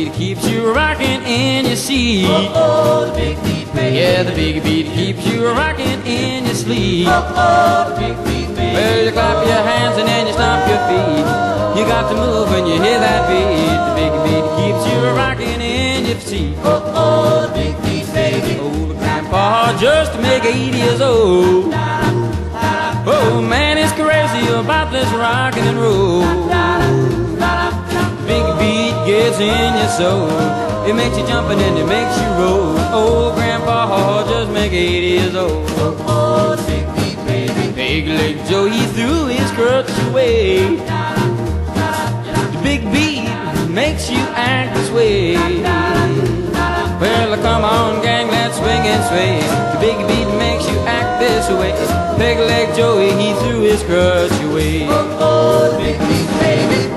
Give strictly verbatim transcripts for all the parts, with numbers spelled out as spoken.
beat keeps you rocking in your seat. Oh, oh, the big beat, baby. Yeah, the big beat keeps you rocking in your sleep. Oh, oh, the big beat, baby. Well, you clap your hands and then you stomp your feet. You got to move when you hear that beat. The big beat keeps you rocking in your seat. Oh, oh, the big beat, baby. Old grandpa just to make eighty years old. Oh man, it's crazy about this rockin' and roll. Big beat gets in your soul. It makes you jump and then it makes you roll. Old grandpa just make eighty years old. Oh, oh, the big beat, baby. Big Leg Joe, he threw his crutch away. The big beat makes you act this way. Well, come on, gang, let's swing and sway. The big beat makes you act this way. Big Leg Joey, he threw his crutch away. Oh, oh, the big beat, baby.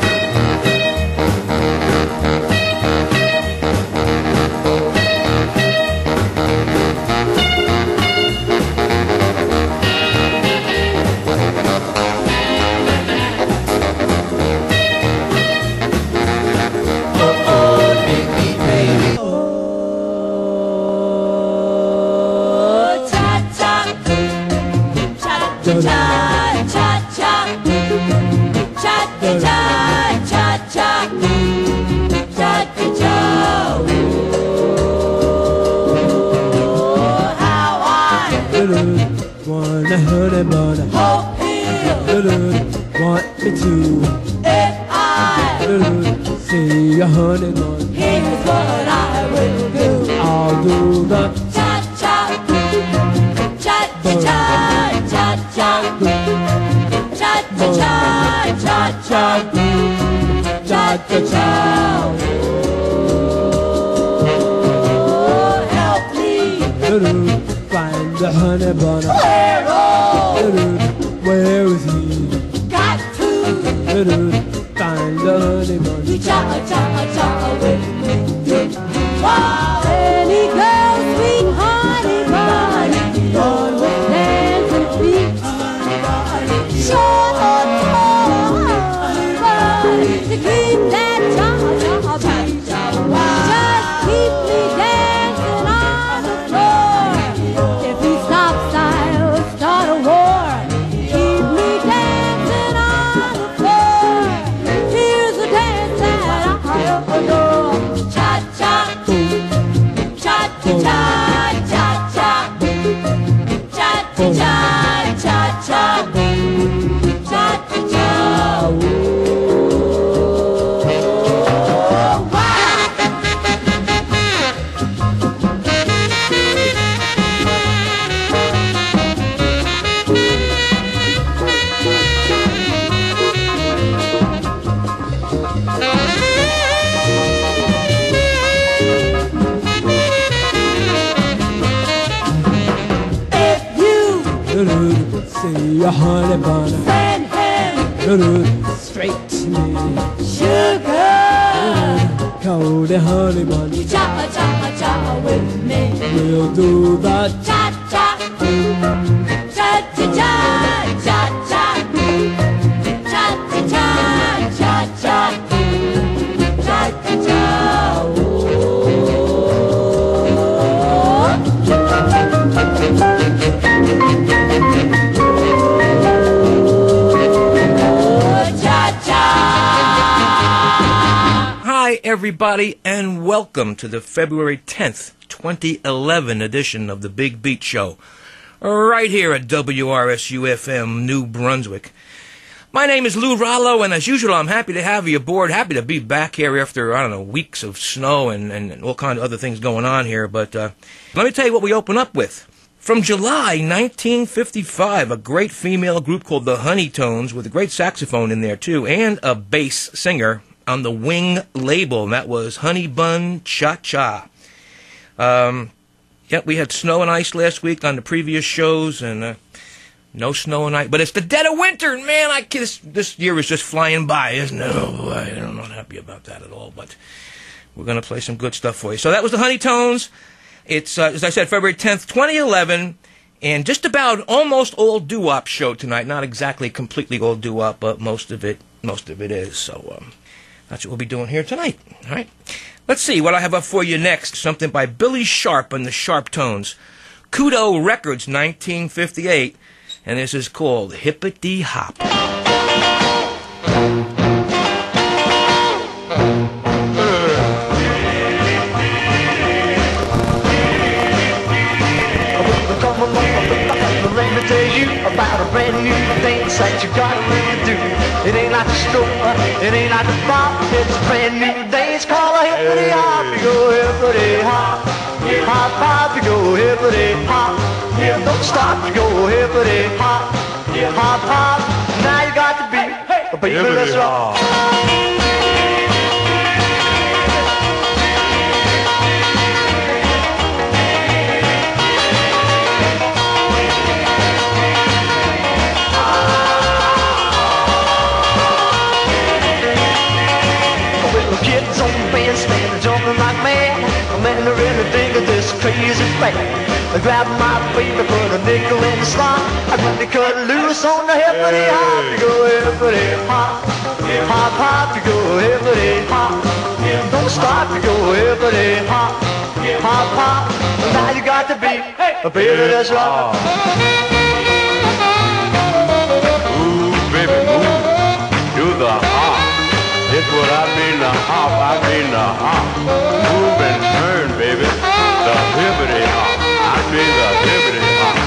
Want me to? If I see a honey bun, here's what I will do. I'll do the Cha cha, cha cha cha, cha cha, cha cha cha, cha cha, cha cha cha. Oh, help me find the honey bun. Where oh, Where is he? got to Find the honey bun. cha cha cha with me. Oh, any girl, sweet honey bun, born with hands and feet, short or tall, to keep that cha cha beat. Just keep me dancing on the floor. If he stops, I'll start a war. Keep me dancing on the floor. Here's a dance that I adore. Cha cha, cha cha cha, cha cha, cha cha cha, cha cha, cha cha cha. Oh, wow. If you See a honey bun, send him straight to me. sugar, Cold honey bun, cha cha cha with me. we'll do the Cha cha, cha cha cha, cha cha, cha cha cha, cha cha, cha cha cha. Oh, cha cha. Hi, everybody, and welcome to the February tenth, twenty eleven edition of the Big Beat Show, right here at W R S U F M, New Brunswick. My name is Lou Rollo, and as usual, I'm happy to have you aboard. Happy to be back here after, I don't know, weeks of snow and, and all kinds of other things going on here. But uh, let me tell you what we open up with. From July nineteen fifty-five, a great female group called the Honeytones, with a great saxophone in there, too, and a bass singer on the Wing label, and that was Honey Bun Cha-Cha. Um, yeah, we had snow and ice last week on the previous shows, and uh, no snow and ice. But it's the dead of winter, and man, I this, this year is just flying by, isn't it? Oh, boy, I'm not happy about that at all, but we're going to play some good stuff for you. So that was the Honeytones. It's, uh, as I said, February tenth, twenty eleven, and just about almost all doo-wop show tonight. Not exactly completely all doo-wop, but most of it, most of it is. So um, That's what we'll be doing here tonight. All right. Let's see what I have up for you next. Something by Billy Sharp and the Sharp Tones. Kudo Records, nineteen fifty-eight. And this is called Hippity Hop. Let me tell you about a brand new thing that you gotta really do. It ain't like the store, it ain't like the bar. It's a brand new thing. It's called a hippity hop. You go hippity hop, hop hop. You go hippity hop. Don't stop. You go hippity hop, hop hop. Now you got to be a baby. Let's rock. Kids on the bandstand jumping like mad. Man, I really think of this crazy fad. I grab my baby, put a nickel in the slot. I really cut loose on the hippity hop. You go hippity hop, hop hop. You go hippity hop. Don't stop. You go hippity hop, hop hop. Now you got to be a baby that's rock. Ooh, baby, move, do the hop. It's what I mean the hop, I mean the hop. Move and turn, baby. The hippity hop. I mean the hippity hop.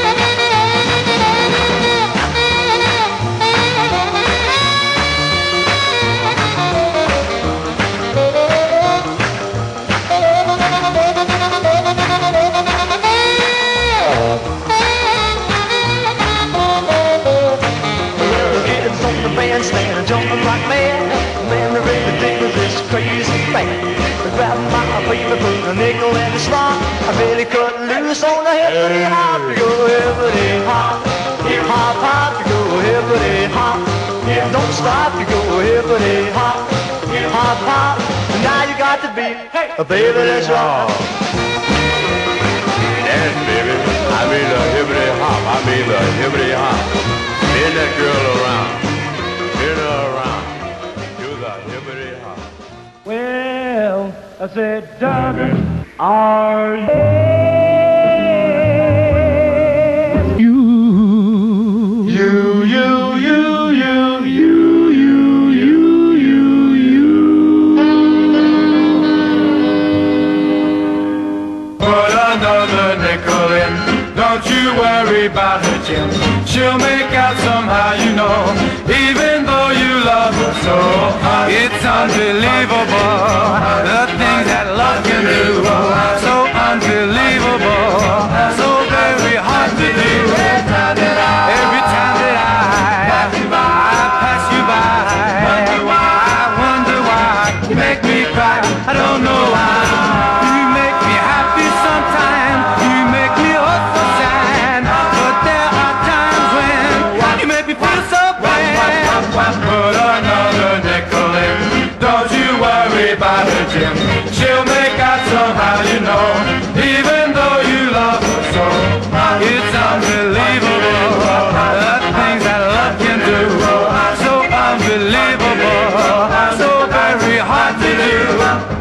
The kids on the bandstand jumping like mad. Man, I really dig with this crazy fad. I grab my baby, put a nickel in the slot. I really cut loose on the hippity hop. You go hippity hop, hop hop. You go hippity hop. Don't stop. You go hippity hop, hop hop. Now you got to be a baby that's rock. Dance, baby. I mean the hippity hop. I mean the hippity hop. Spin that girl around. Spin her around. Well, I said, darling, are you? You, you, you, you, you, you, you, you, you, you. Put another nickel in. Don't you worry about her, Jim. She'll make out somehow, you know. Even though you love her so, it's unbelievable the things that love can do. So unbelievable, so very hard to do. Every time that I, I pass you by, I wonder why you make me cry. I don't know why. You make me happy sometimes. You make me oh so sad. But there are times when you make me feel so bad. Put another nickel in. Don't you worry about her, Jim. She'll make out somehow, you know. Even though you love her so, it's unbelievable the things that love can do. So unbelievable, so very hard to do.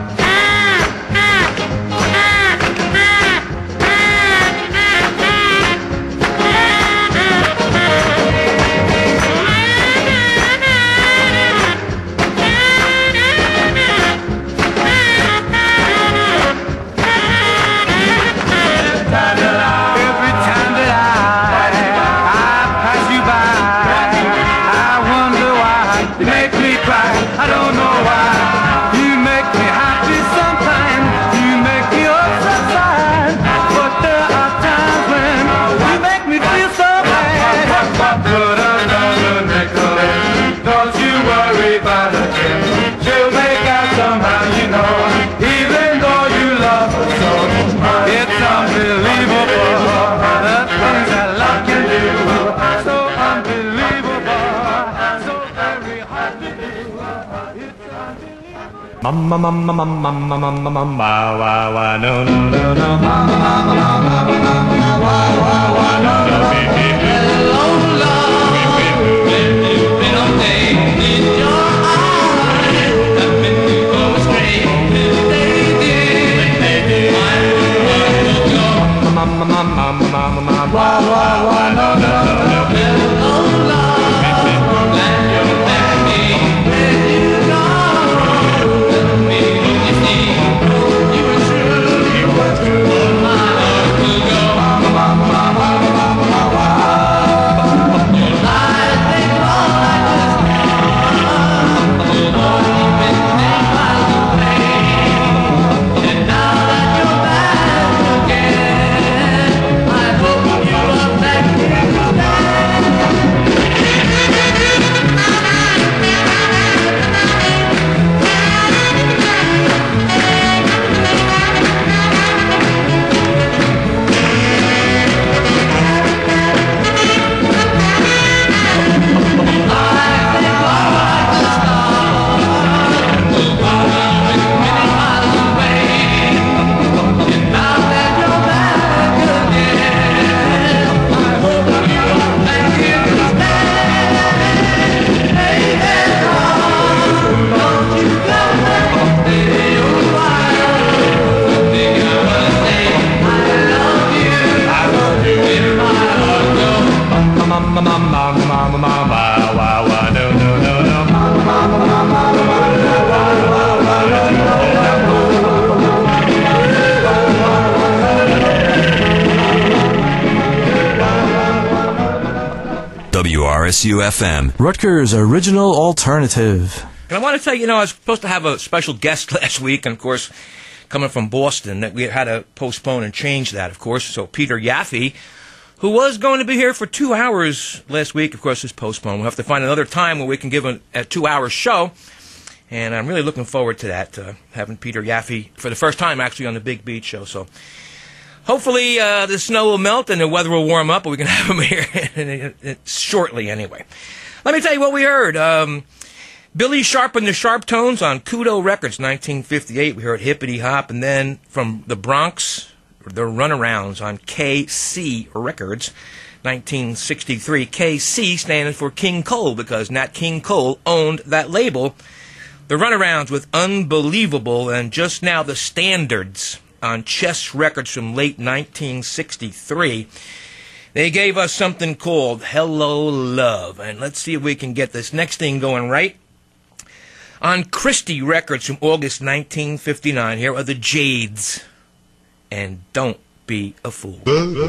Mama, mama, mama, mama, mama, mama, wa, wa, no, no, no, no, mama, mama, mama, mama, wa, wa, wa, no, no, hello, love, been a day in your eyes. mama, mama, mama, wow, wow, no, no, no, no, mama, mama, mama, W R S U F M, Rutgers Original Alternative. And I want to tell you, you know, I was supposed to have a special guest last week, and of course, coming from Boston, that we had to postpone and change that, of course. So Peter Yaffe, who was going to be here for two hours last week, of course, is postponed. We'll have to find another time where we can give a, a two-hour show. And I'm really looking forward to that, uh, having Peter Yaffe for the first time, actually, on the Big Beat Show. So hopefully uh, the snow will melt and the weather will warm up, but we can have him here shortly anyway. Let me tell you what we heard. Um, Billy Sharp and the Sharp Tones on Kudo Records, nineteen fifty-eight. We heard Hippity Hop. And then from the Bronx, the Runarounds on K C Records, nineteen sixty-three. K C standing for King Cole because Nat King Cole owned that label. The Runarounds with Unbelievable, and just now the Standards on Chess Records from late nineteen sixty-three. They gave us something called Hello Love, and let's see if we can get this next thing going right. On Christie Records from August nineteen fifty-nine, here are the Jades, and Don't Be a Fool.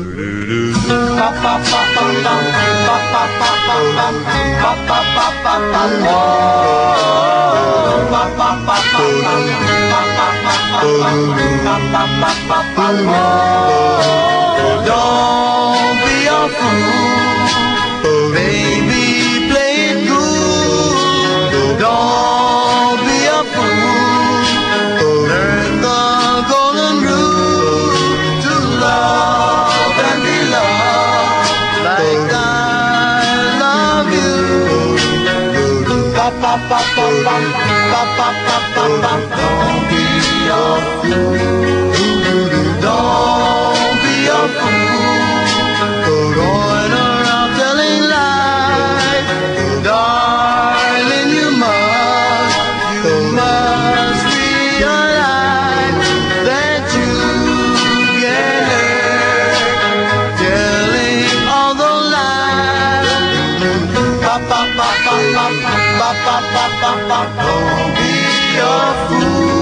Don't be a fool, baby, play it cool. Don't be a fool, learn the golden rule to love and be loved like I love you. Pa pa pa pa pa pa pa pa pa pa. Don't be a fool, don't be a fool, going around telling lies. Darling, you must, you must realize that you get hurt telling all those lies. Pa pa pa pa pa pa pa pa pa pa. Don't be a fool.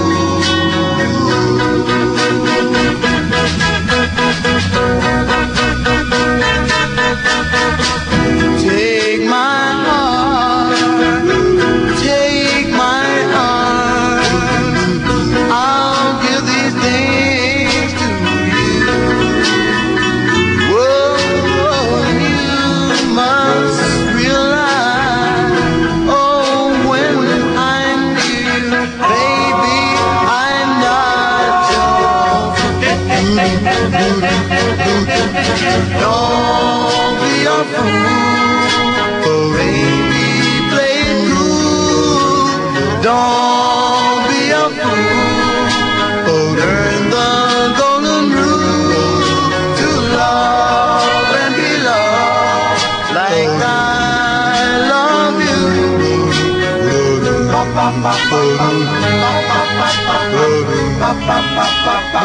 Take my heart, take my arm, I'll give these things to you. Whoa, you must realize, oh, when I'm near you, baby, I'm not yours. Don't be a fool, baby, play it cool. Don't be a fool, learn the golden rule to love and be loved like I love you. Pa pa pa pa pa pa pa pa pa pa pa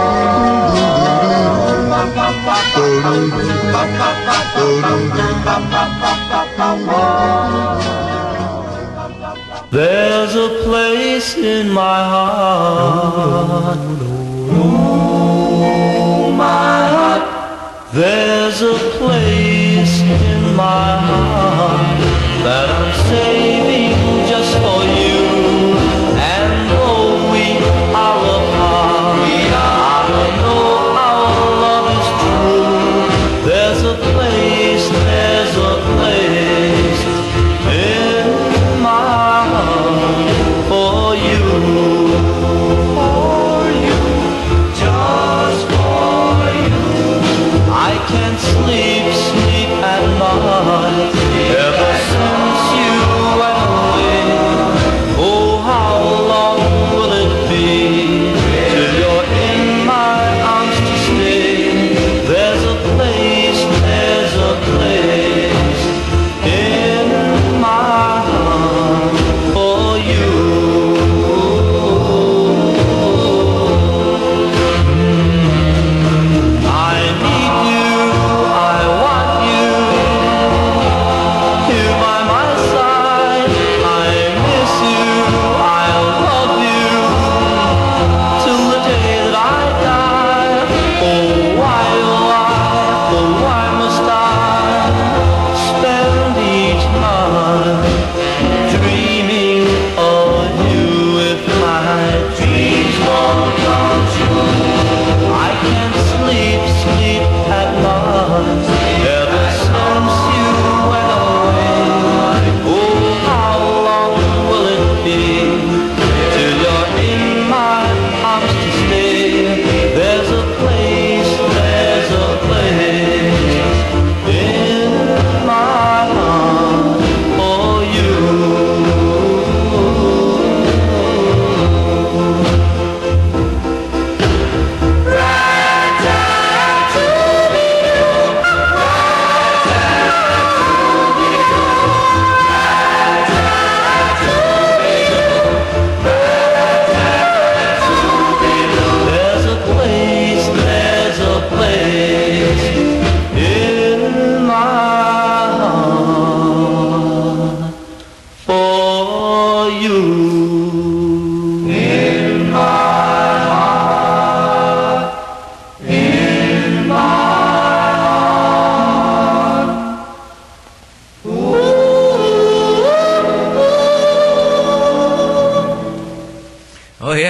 pa. There's a place in my heart, oh my heart. There's a place in my heart that I'm saving just for you. And though we are apart, I don't know our love is true. There's a place, there's a place in my heart for you, for you, just for you. I can't sleep, sleep at night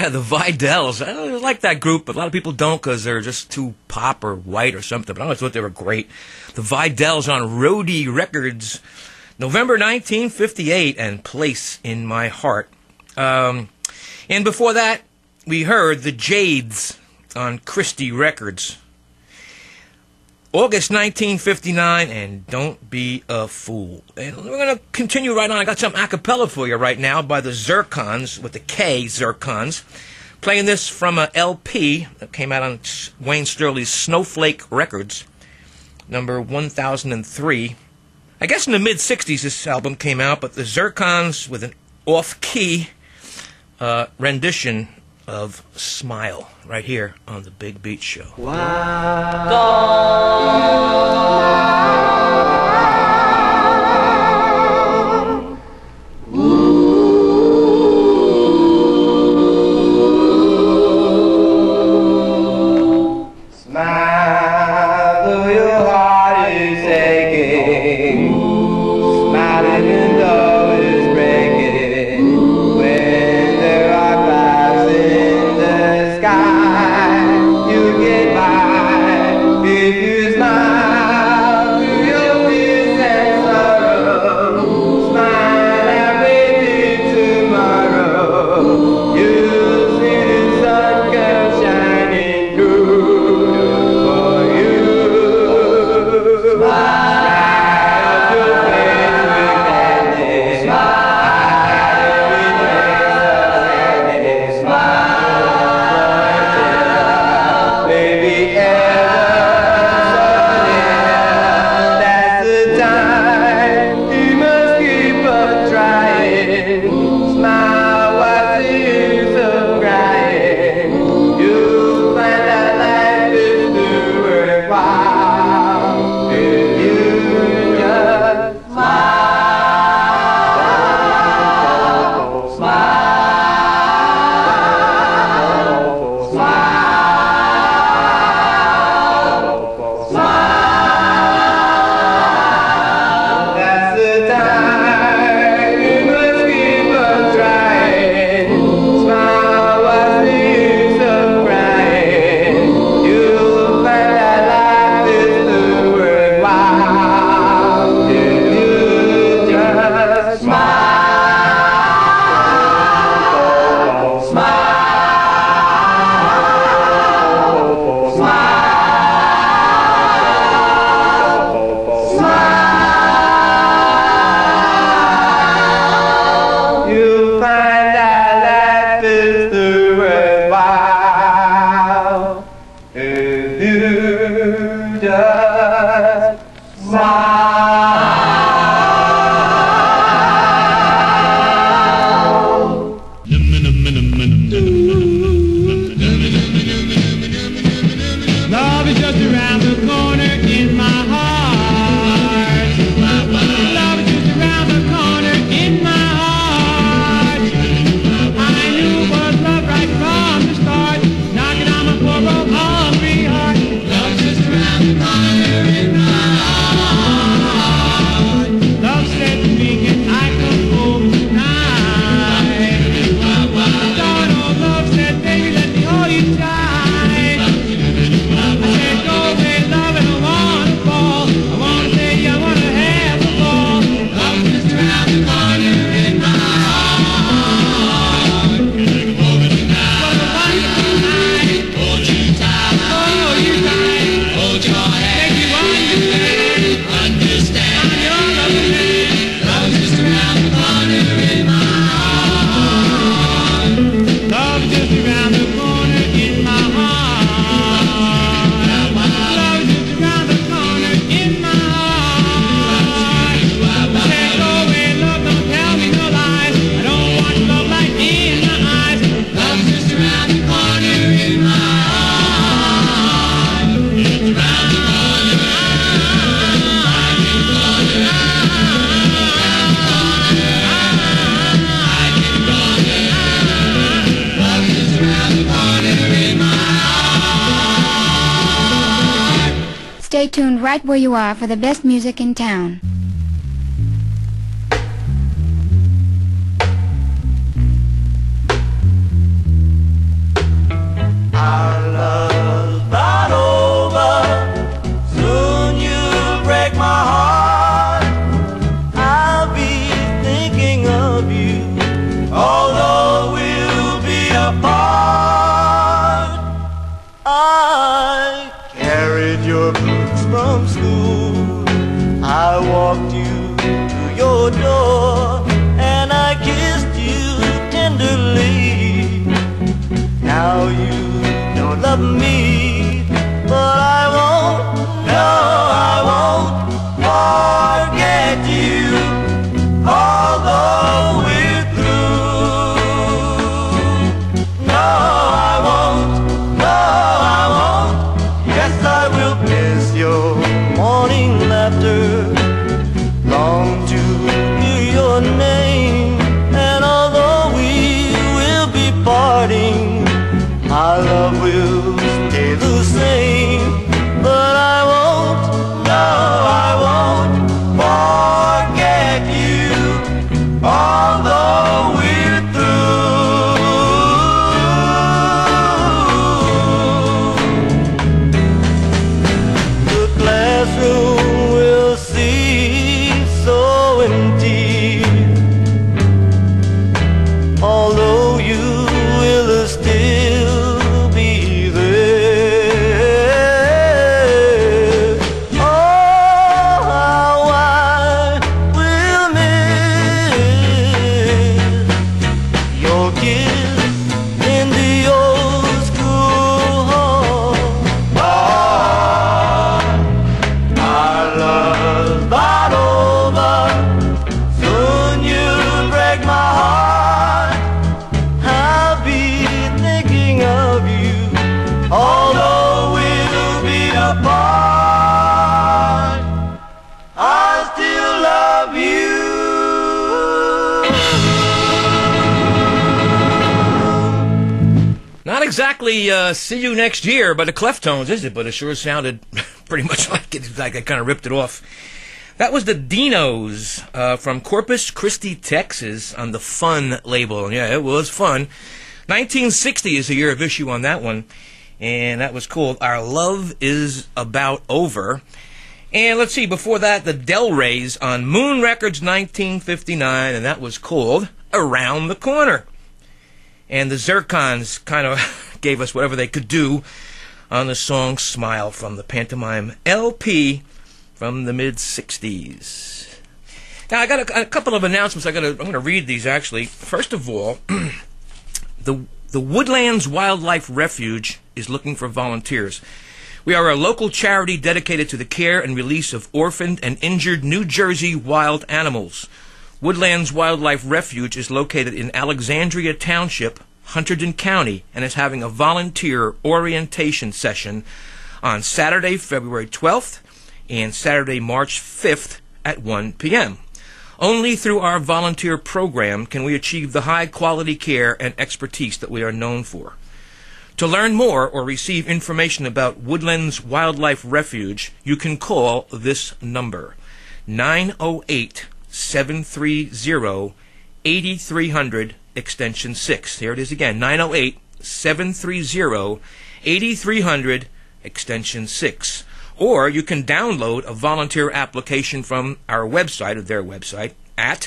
Yeah, the Vidells. I don't like that group, but a lot of people don't because they're just too pop or white or something. But I always thought they were great. The Vidells on Roadie Records, November nineteen fifty-eight, and Place in My Heart. Um, and before that, we heard the Jades on Christie Records, August nineteen fifty-nine, and Don't Be a Fool. And we're going to continue right on. I got some a cappella for you right now by the Zircons, with the K, Zircons. Playing this from a L P that came out on Wayne Sterling's Snowflake Records, number one thousand three. I guess in the mid-sixties this album came out, but the Zircons with an off-key uh, rendition of Smile, right here on the Big Beat Show. Smile, though your heart is aching. Smile even though it's breaking. When there are clouds in the sky, you get by if you smile through your fears and sorrow. Smile and wait till tomorrow. You'll see the sun come shining through for you. Smile your face with gladness. Smile with gladness. Smile, baby, ever so near. That's the time you must keep on trying. Smile, what's the use of crying? You'll find that life is still worthwhile if you just smile. Smile. Smile. Smile. That's the time you must keep on trying. Smile, what's the use of crying? You'll find that life is still worthwhile if you just smile. Smile. Smile. You'll find that life is still worthwhile if you just smile. Love is just around the corner in my heart. Love is just around the corner in my heart. I knew it was love right from the start, knocking on my poor old hungry heart. Love is just around the corner in my heart. Love said to me, can I come over tonight? Darn old love said, baby, let me hold you tight. I said, go away, love, and I wanna fall. I wanna say I wanna have a ball. Love is just around the corner in my heart. What a wonderful night. Hold you tight. Hold you tight. Hold your hand. Make you understand. Understand. I'm your loving man. Love is just around the corner in my heart. Love is just around the corner in my heart. Love is just around the corner in my heart. I said, go away, love, don't tell me no lies. I don't want love like in my eyes. Love is just around the corner in my heart. It's around the corner. I can call it. I can call it. Love is just around the corner in my heart. Stay tuned right where you are for the best music in town. your door and I kissed you tenderly. Now you don't love me, but I won't, no, I won't forget you, although we're through. No, I won't, no, I won't, yes I will miss your morning laughter, long to hear your name, and although we will be parting, our love will stay the same. But I won't, no, I won't forget you, although we're through. The classroom will seem so empty, although you will still be there. Oh, how I will miss your kiss in the old school hall. Oh, our love's not over, soon you'll break my heart. I'll be thinking of you, although we'll be apart, I still love you. Not exactly uh, see you next year by the Cleftones, is it? But it sure sounded pretty much like it, like I kind of ripped it off. That was the Dinos uh, from Corpus Christi, Texas, on the Fun label. Yeah, it was fun. nineteen sixty is the year of issue on that one, and that was called Our Love Is About Over. And let's see, before that, the Del Reys on Moon Records nineteen fifty-nine, and that was called Around the Corner. And the Zircons kind of gave us whatever they could do on the song Smile from the Pantomime L P from the mid-sixties. Now, I got a, a couple of announcements. I got I'm going to read these, actually. First of all, the, the Woodlands Wildlife Refuge is looking for volunteers. We are a local charity dedicated to the care and release of orphaned and injured New Jersey wild animals. Woodlands Wildlife Refuge is located in Alexandria Township, Hunterdon County, and is having a volunteer orientation session on Saturday, February twelfth and Saturday, March fifth at one p m Only through our volunteer program can we achieve the high-quality care and expertise that we are known for. To learn more or receive information about Woodlands Wildlife Refuge, you can call this number, nine oh eight, seven three zero, eight three zero zero, extension six. Here it is again, nine oh eight, seven three zero, eight three zero zero, extension six. Or you can download a volunteer application from our website, or their website, at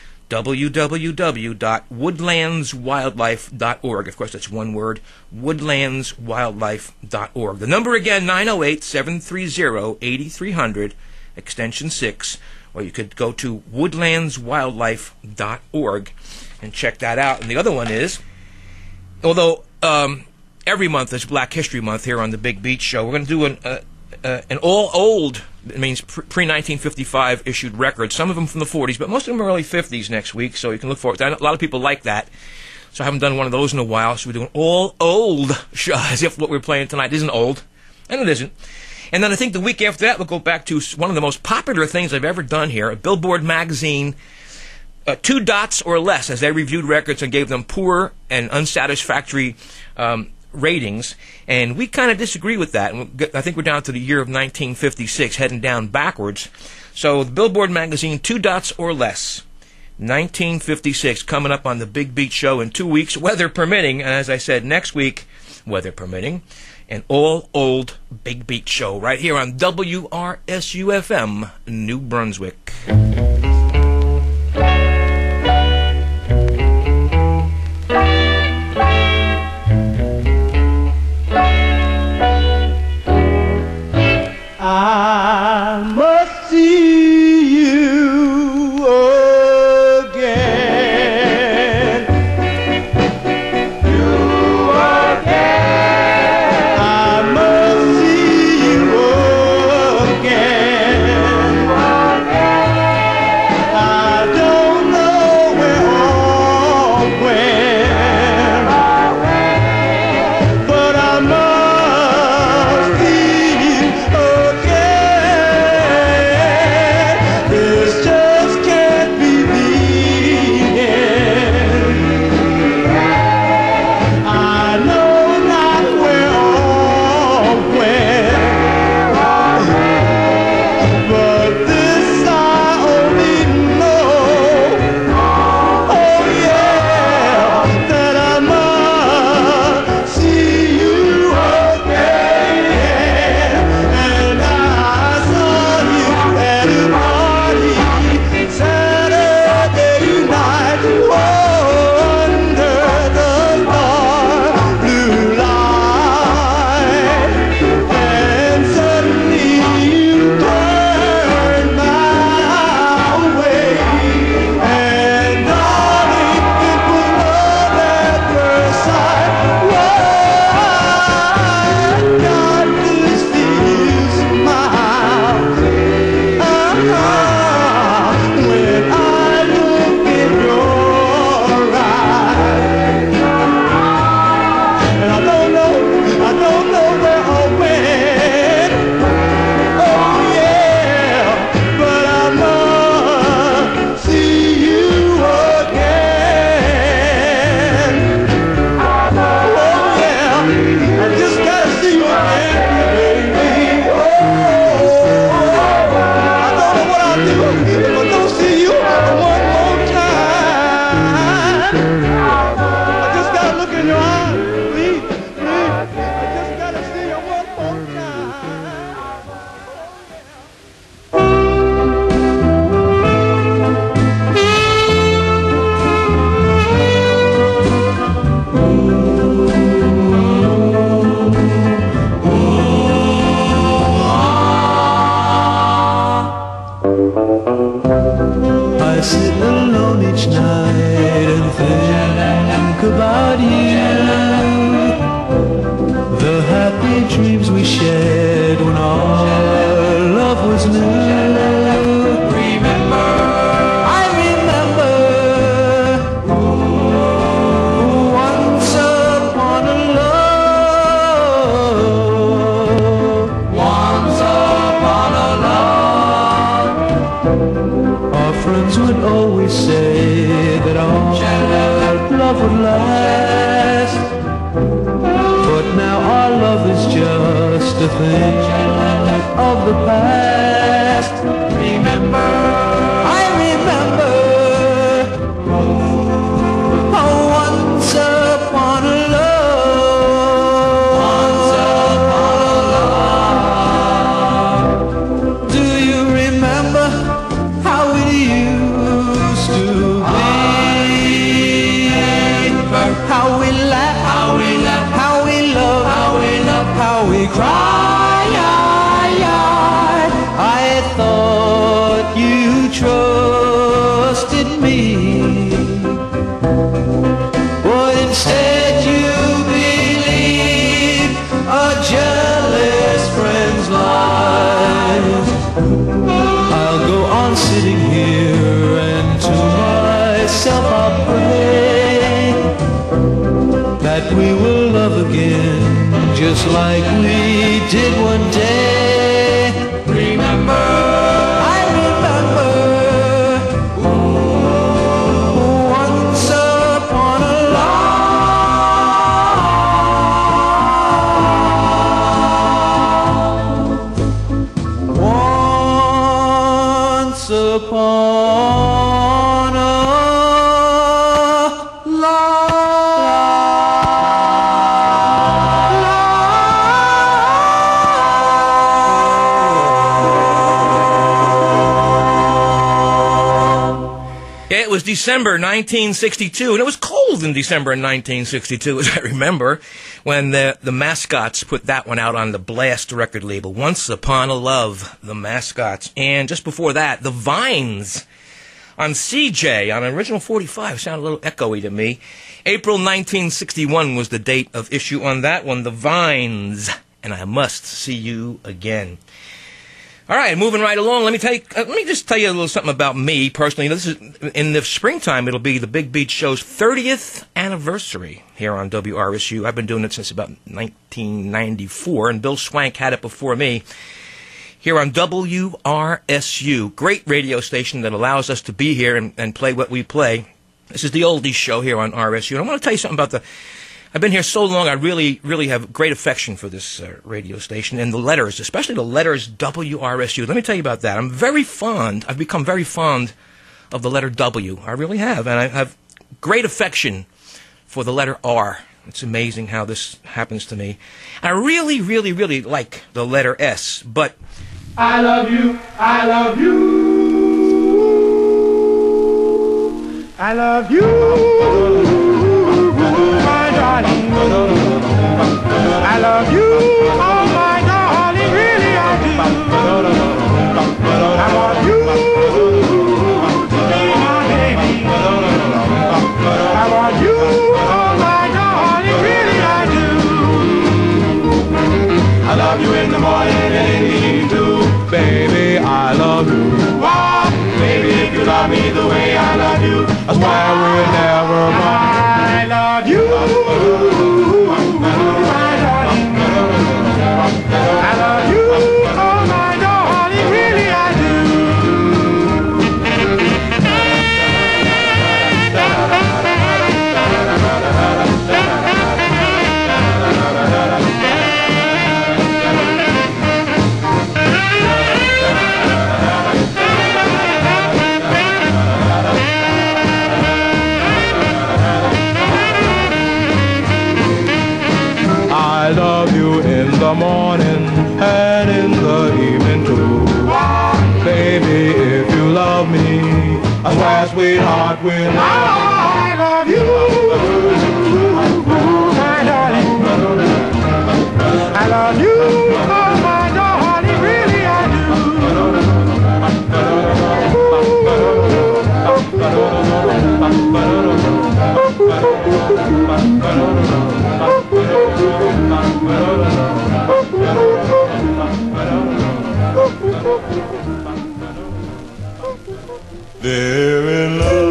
w w w dot woodlands wildlife dot org. Of course, that's one word, woodlands wildlife dot org. The number again, nine oh eight, seven three zero, eight three zero zero, extension six. Or you could go to woodlands wildlife dot org and check that out. And the other one is, although um, every month is Black History Month here on the Big Beach Show, we're going to do an, uh, uh, an all-old, it means pre nineteen fifty-five issued record, some of them from the forties, but most of them are early fifties next week, so you can look forward to that. A lot of people like that, so I haven't done one of those in a while, so we're doing all-old show, as if what we're playing tonight isn't old, and it isn't. And then I think the week after that, we'll go back to one of the most popular things I've ever done here, a Billboard magazine, uh, two dots or less, as they reviewed records and gave them poor and unsatisfactory um, ratings. And we kind of disagree with that. And I think we're down to the year of nineteen fifty-six, heading down backwards. So the Billboard magazine, two dots or less, nineteen fifty-six, coming up on the Big Beat Show in two weeks, weather permitting. And as I said, next week, weather permitting, an all-old Big Beat Show right here on W R S U F M, New Brunswick. I must see you. Oh. alone each night and think about you. The happy dreams we shared when our love was new. Remember, I remember, once upon a love, once upon a love. Our friends would always say that our love would last, but now our love is just a thing of the past. Remember, I remember, oh, once upon a love, once upon a love. Do you remember how it used to be? How we laughed, how we laughed, how we loved, how we loved, how we cried. I thought you trusted me, but instead you believe a jealous friend's lies. I'll go on sitting here and to myself I'll pray that we will love again just like we did one day. Remember, I remember, once upon a love, once upon a It was December nineteen sixty-two, and it was cold in December of nineteen sixty-two, as I remember, when the, the Mascots put that one out on the Blast record label, Once Upon a Love, the Mascots. And just before that, the Vines on C J, on original forty-five, sounded a little echoey to me. April nineteen sixty-one was the date of issue on that one, the Vines, and I Must See You Again. All right, moving right along. Let me tell you, uh, let me just tell you a little something about me personally. This is in the springtime. It'll be the Big Beat Show's thirtieth anniversary here on W R S U. I've been doing it since about nineteen ninety-four, and Bill Swank had it before me. Here on W R S U, great radio station that allows us to be here and, and play what we play. This is the oldies show here on R S U, and I want to tell you something about the. I've been here so long, I really, really have great affection for this uh, radio station and the letters, especially the letters W R S U. Let me tell you about that. I'm very fond, I've become very fond of the letter W. I really have, and I have great affection for the letter R. It's amazing how this happens to me. I really, really, really like the letter S, but... I love you, I love you, I love you. Darling. I love you, oh my darling, really I do. I want you to be my baby. I want you, oh my darling, really I do. I love you in the morning and in the evening too, baby, I love you. Wow, baby, if you love me the way I love you, I swear we'll never run. I love you, my darling. I love you, oh my darling, really I do. I love you in the morning and in the evening too. Baby, if you love me, I swear, sweetheart, we'll never. I love you, my darling. I love you, oh my darling, really I do. They're in love.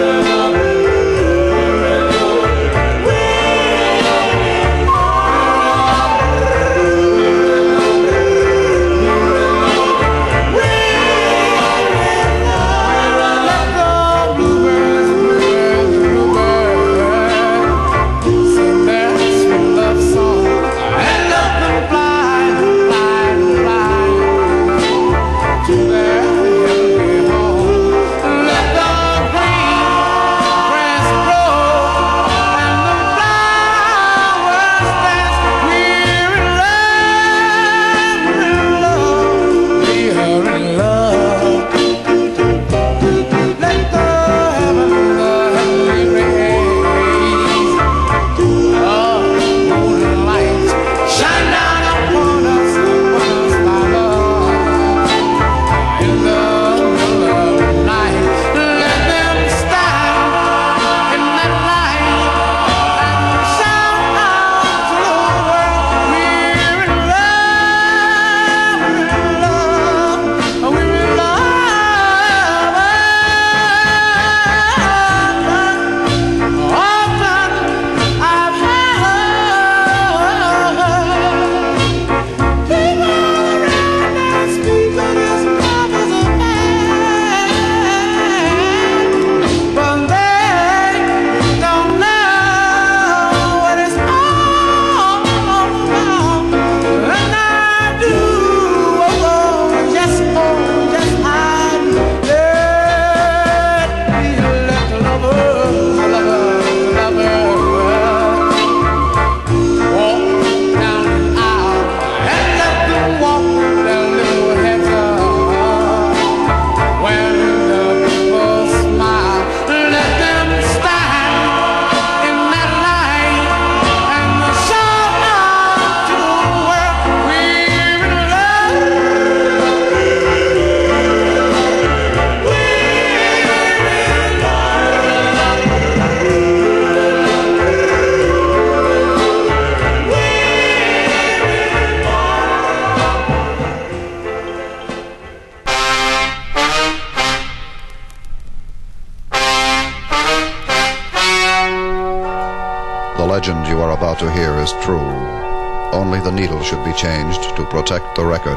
The legend you are about to hear is true. Only the needle should be changed to protect the record.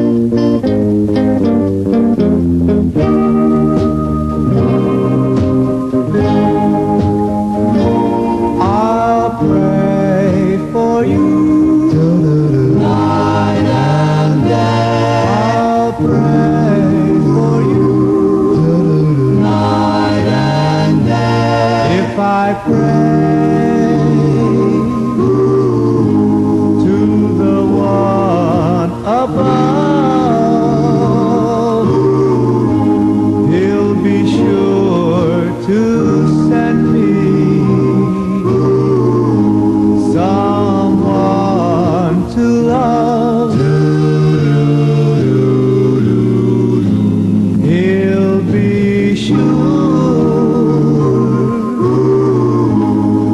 I'll pray for you night and day. I'll pray for you night and day. If I pray above, he'll be sure to send me someone to love. He'll be sure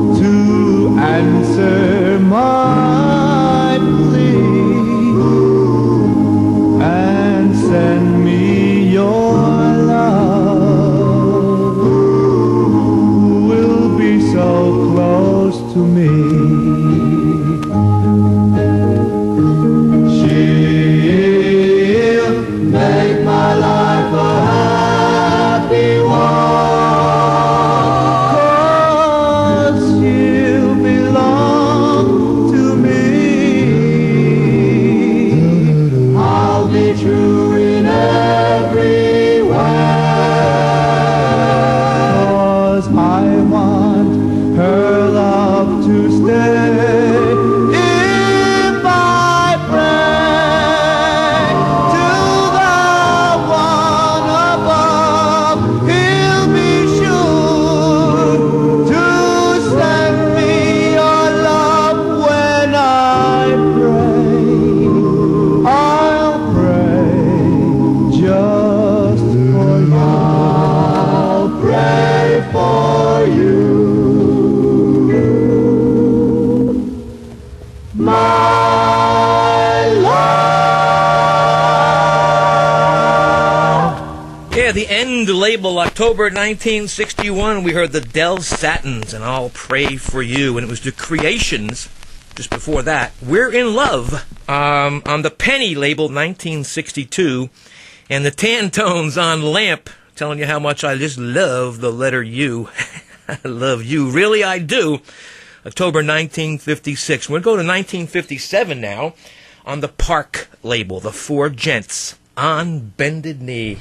October nineteen sixty-one, we heard the Del Satins and I'll Pray for You, and it was the Creations. Just before that, We're in Love um, on the Penny label, nineteen sixty-two, and the Tantones on Lamp, telling you how much I just love the letter U. I love you, really I do. October nineteen fifty-six. We're going to go to nineteen fifty-seven now on the Park label, the Four Gents on Bended Knee.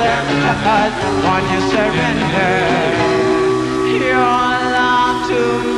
Won't you surrender your love to me?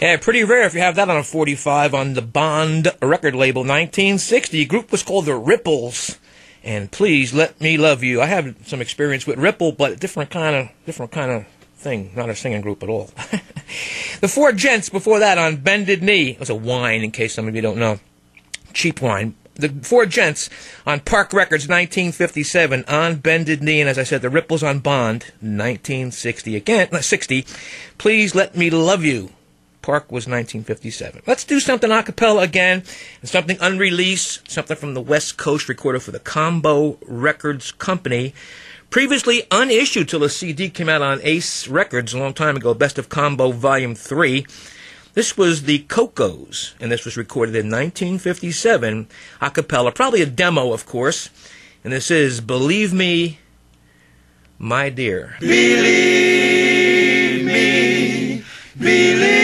Yeah, pretty rare if you have that on a forty-five on the Bond record label, nineteen sixty. The group was called the Ripples, and Please Let Me Love You. I have some experience with Ripple, but different kind of different kind of thing, not a singing group at all. The Four Gents before that on Bended Knee. It was a wine, in case some of you don't know. Cheap wine. The Four Gents on Park Records, nineteen fifty-seven, on Bended Knee, and as I said, the Ripples on Bond, nineteen sixty. Again, sixty. Please Let Me Love You. Park was nineteen fifty-seven. Let's do something a cappella again, and something unreleased, something from the West Coast, recorded for the Combo Records Company. Previously unissued till a C D came out on Ace Records a long time ago, Best of Combo Volume three. This was the Cocos, and this was recorded in nineteen fifty-seven, a cappella, probably a demo, of course. And this is Believe Me, My Dear. Believe me, believe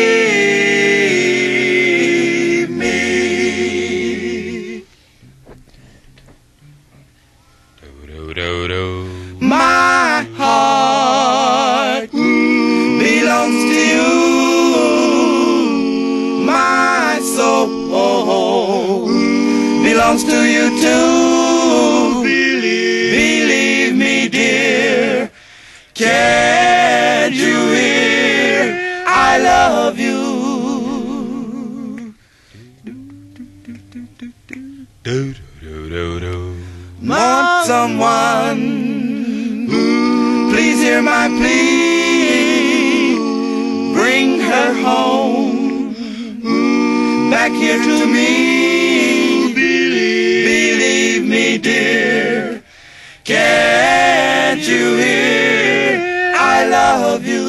my heart belongs to you, my soul belongs to you too. Believe, believe me, dear. Can't you hear? I love you. Want someone, please hear my plea. Bring her home, back here to me. Believe, believe me, dear. Can't you hear? I love you.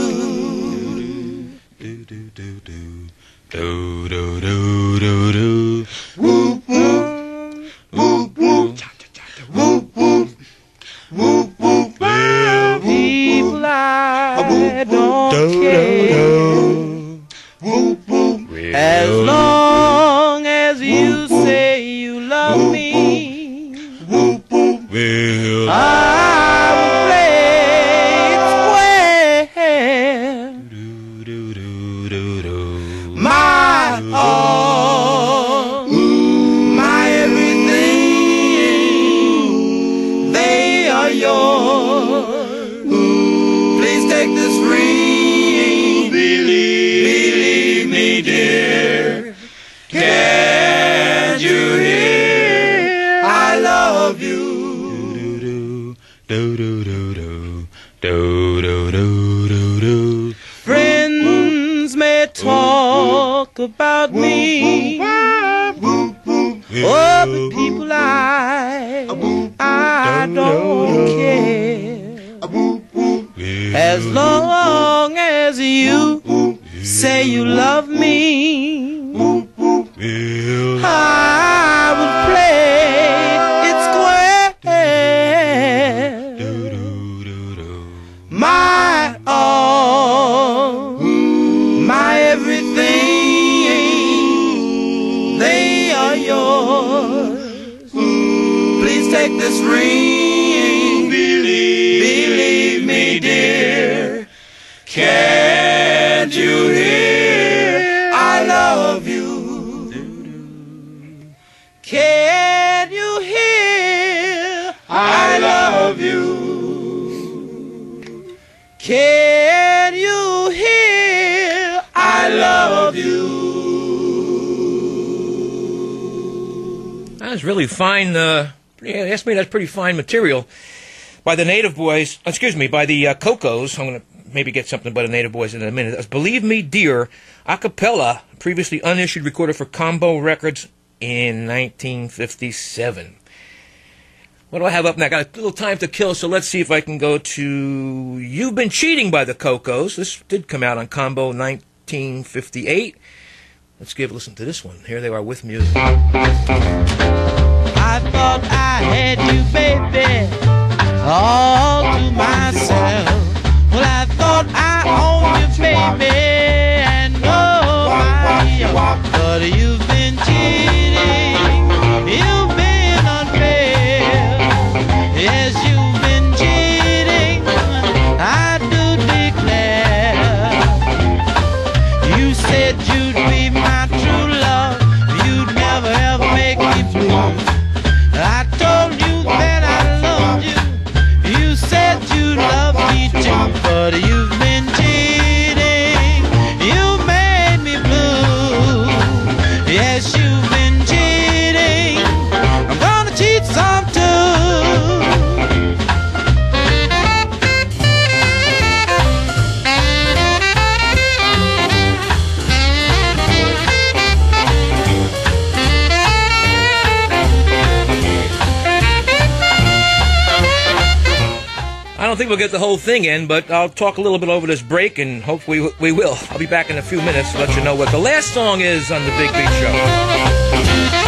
Do do do do do do do do do. Whoop whoop whoop whoop. Whoop, whoop, whoop, whoop, well, people, I don't care. Whoop, whoop, as long as you say you love me. Whoop, whoop, well, I will play it square. My all, my everything, yours. Please take this ring. Believe, believe me, dear. Can't you hear? I love you. Do do do do do do do do do. Friends may talk about me. Oh, but people, I, I don't care. As long as you say you love me, I will play it square. My all, my everything, they are yours. Please take this ring. Believe, believe me, dear. Can't you hear? I love you. Can't you hear? I love you. Can you hear? I love you. That's really fine. Uh, yeah, ask me, that's pretty fine material by the Native Boys. Excuse me, by the uh, Cocos. I'm going to maybe get something by the Native Boys in a minute. That's Believe Me, Dear, a cappella, previously unissued, recorded for Combo Records in nineteen fifty-seven. What do I have up now? I got a little time to kill, so let's see if I can go to You've Been Cheating by the Cocos. This did come out on Combo nineteen fifty-eight. Let's give a listen to this one. Here they are with music. I thought I had you, baby, all to myself. Well, I thought I owned you, baby, and nobody else. But you've been cheating, you've been unfair. Yes, you've been cheating, I do declare. You said don't think we'll get the whole thing in, but I'll talk a little bit over this break, and hopefully we, we will. I'll be back in a few minutes to let you know what the last song is on the Big Beat Show.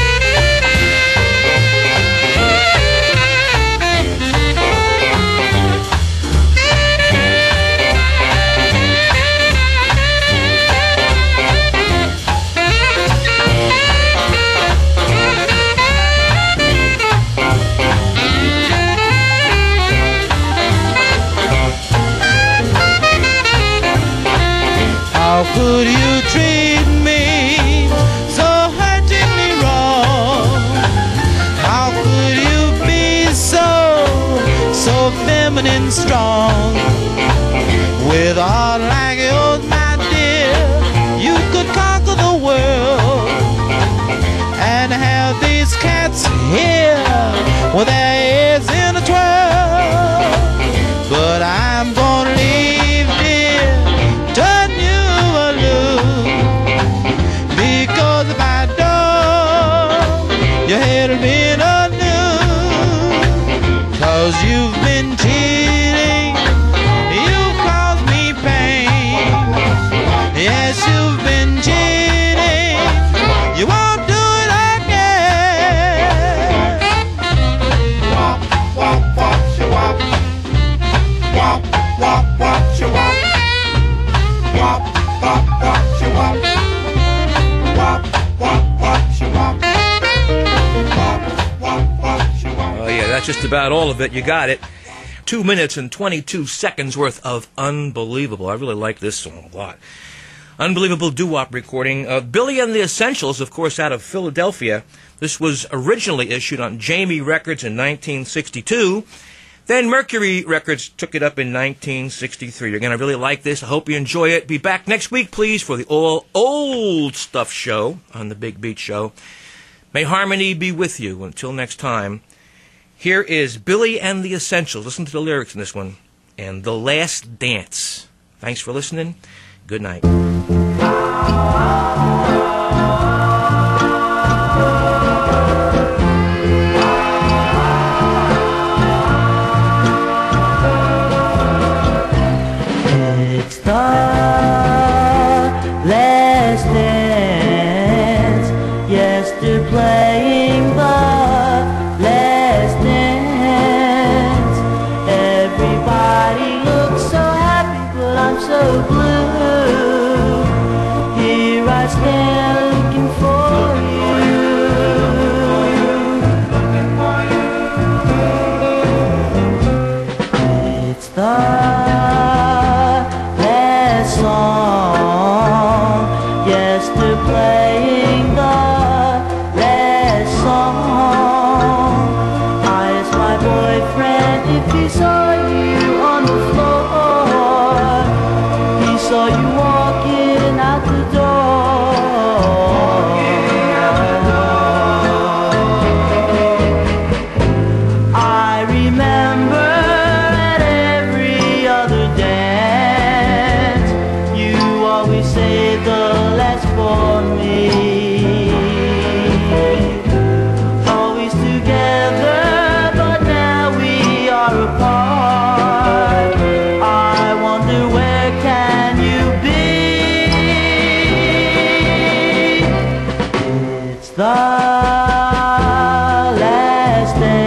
How could you treat me so hurtingly wrong? How could you be so, so feminine strong? With a heart like yours, my dear, you could conquer the world and have these cats here with their heads in a twirl. But I'm gonna leave, dear, turn you because if I don't, your head'll be anew. Cause you've been cheating, you've caused me pain. Yes, you've been cheating, you won't do it again. Wop, wop, wop, shawop. Wop, wop, wop, shawop. Wop, wop, wop, shawop. Oh, yeah, that's just about all of it. You got it. Two minutes and twenty-two seconds worth of Unbelievable. I really like this song a lot. Unbelievable doo-wop recording of Billy and the Essentials, of course, out of Philadelphia. This was originally issued on Jamie Records in nineteen sixty-two. Then Mercury Records took it up in nineteen sixty-three. You're going to really like this. I hope you enjoy it. Be back next week, please, for the all old stuff show on the Big Beat Show. May harmony be with you. Until next time, here is Billy and the Essentials. Listen to the lyrics in this one. And The Last Dance. Thanks for listening. Good night. It's the last dance. Yes, they're playing the last dance. Everybody looks so happy, but I'm so blue. Here I stand looking for you. It's the playing the last song. I asked my boyfriend if he saw you on the floor. He saw you walking out the door. I remember at every other dance, you always say the last for me. Always together, but now we are apart. I wonder where can you be? It's the last day.